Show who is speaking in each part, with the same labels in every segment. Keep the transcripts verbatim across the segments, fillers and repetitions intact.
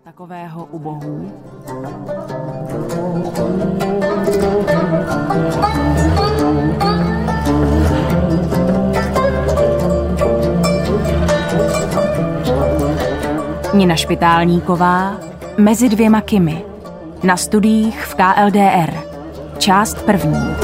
Speaker 1: Takového ubohů. Nina Špitálníková, Mezi dvěma Kimi. Na studiích v K L D R. Část první.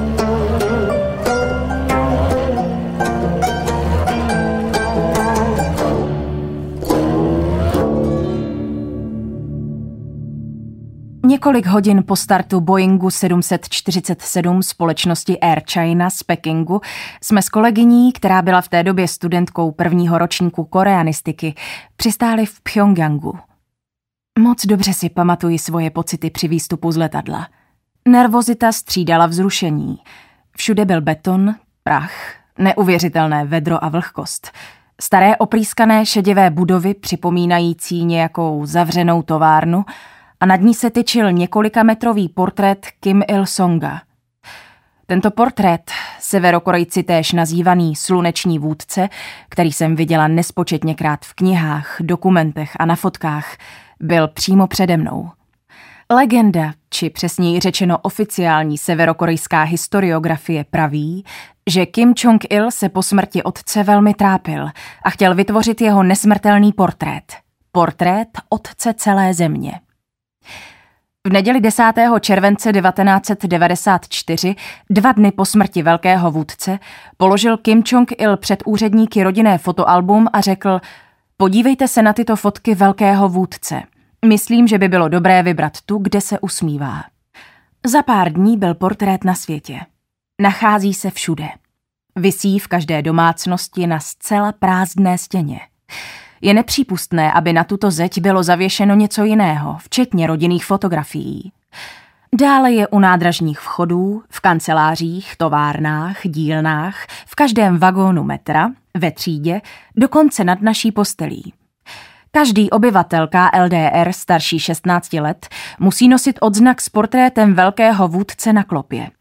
Speaker 1: Několik hodin po startu Boeingu sedm set čtyřicet sedm společnosti Air China z Pekingu jsme s kolegyní, která byla v té době studentkou prvního ročníku koreanistiky, přistáli v Pchjongjangu. Moc dobře si pamatuji svoje pocity při výstupu z letadla. Nervozita střídala vzrušení. Všude byl beton, prach, neuvěřitelné vedro a vlhkost. Staré oprýskané šedivé budovy připomínající nějakou zavřenou továrnu a nad ní se tyčil několikametrový portrét Kim Il-songa. Tento portrét, Severokorejci též nazývaný sluneční vůdce, který jsem viděla nespočetněkrát v knihách, dokumentech a na fotkách, byl přímo přede mnou. Legenda, či přesněji řečeno oficiální severokorejská historiografie praví, že Kim Jong-il se po smrti otce velmi trápil a chtěl vytvořit jeho nesmrtelný portrét. Portrét otce celé země. V neděli desátého července devatenáct set devadesát čtyři, dva dny po smrti velkého vůdce, položil Kim Jong-il před úředníky rodinné fotoalbum a řekl: podívejte se na tyto fotky velkého vůdce. Myslím, že by bylo dobré vybrat tu, kde se usmívá. Za pár dní byl portrét na světě. Nachází se všude. Visí v každé domácnosti na zcela prázdné stěně. Je nepřípustné, aby na tuto zeď bylo zavěšeno něco jiného, včetně rodinných fotografií. Dále je u nádražních vchodů, v kancelářích, továrnách, dílnách, v každém vagónu metra, ve třídě, dokonce nad naší postelí. Každý obyvatel K L D R starší šestnácti let musí nosit odznak s portrétem velkého vůdce na klopě.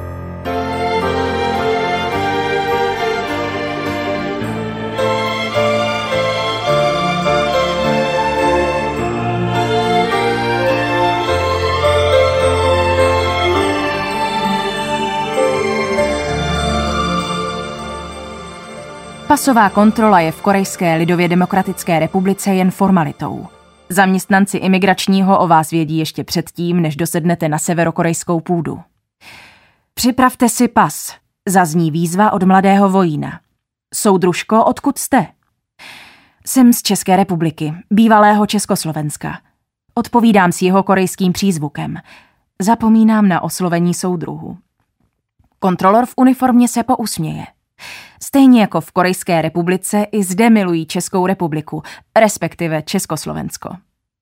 Speaker 1: Pasová kontrola je v Korejské lidově demokratické republice jen formalitou. Zaměstnanci imigračního o vás vědí ještě předtím, než dosednete na severokorejskou půdu. Připravte si pas, zazní výzva od mladého vojína. Soudružko, odkud jste? Jsem z České republiky, bývalého Československa. Odpovídám s jeho korejským přízvukem. Zapomínám na oslovení soudruhu. Kontrolor v uniformě se pousměje. Stejně jako v Korejské republice, i zde milují Českou republiku, respektive Československo.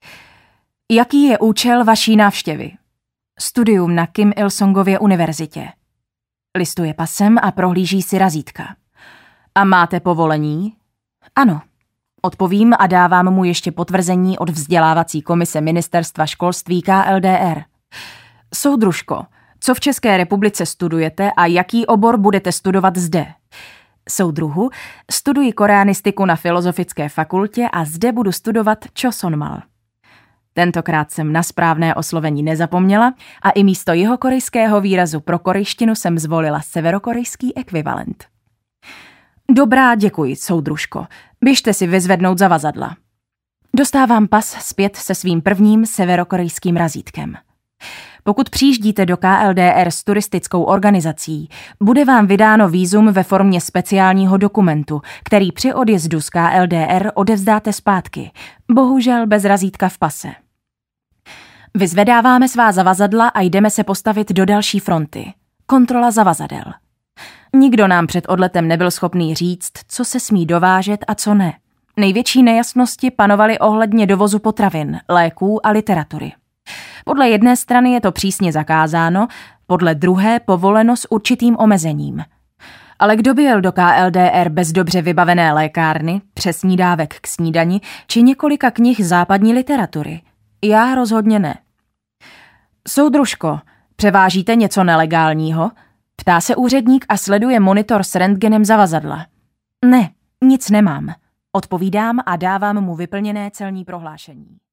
Speaker 1: Jaký je účel vaší návštěvy? Studium na Kim Il-songově univerzitě. Listuje pasem a prohlíží si razítka. A máte povolení? Ano. Odpovím a dávám mu ještě potvrzení od vzdělávací komise Ministerstva školství K L D R. Soudružko, co v České republice studujete a jaký obor budete studovat zde? Soudruhu, studuji koreanistiku na Filozofické fakultě a zde budu studovat Chosonmal. Tentokrát jsem na správné oslovení nezapomněla a i místo jeho korejského výrazu pro korejštinu jsem zvolila severokorejský ekvivalent. Dobrá, děkuji, soudružko. Běžte si vyzvednout zavazadla. Dostávám pas zpět se svým prvním severokorejským razítkem. Pokud přijíždíte do K L D R s turistickou organizací, bude vám vydáno vízum ve formě speciálního dokumentu, který při odjezdu z K L D R odevzdáte zpátky, bohužel bez razítka v pase. Vyzvedáváme svá zavazadla a jdeme se postavit do další fronty. Kontrola zavazadel. Nikdo nám před odletem nebyl schopný říct, co se smí dovážet a co ne. Největší nejasnosti panovaly ohledně dovozu potravin, léků a literatury. Podle jedné strany je to přísně zakázáno, podle druhé povoleno s určitým omezením. Ale kdo by jel do K L D R bez dobře vybavené lékárny, přesnídávek k snídani či několika knih západní literatury? Já rozhodně ne. Soudružko, převážíte něco nelegálního? Ptá se úředník a sleduje monitor s rentgenem zavazadla. Ne, nic nemám. Odpovídám a dávám mu vyplněné celní prohlášení.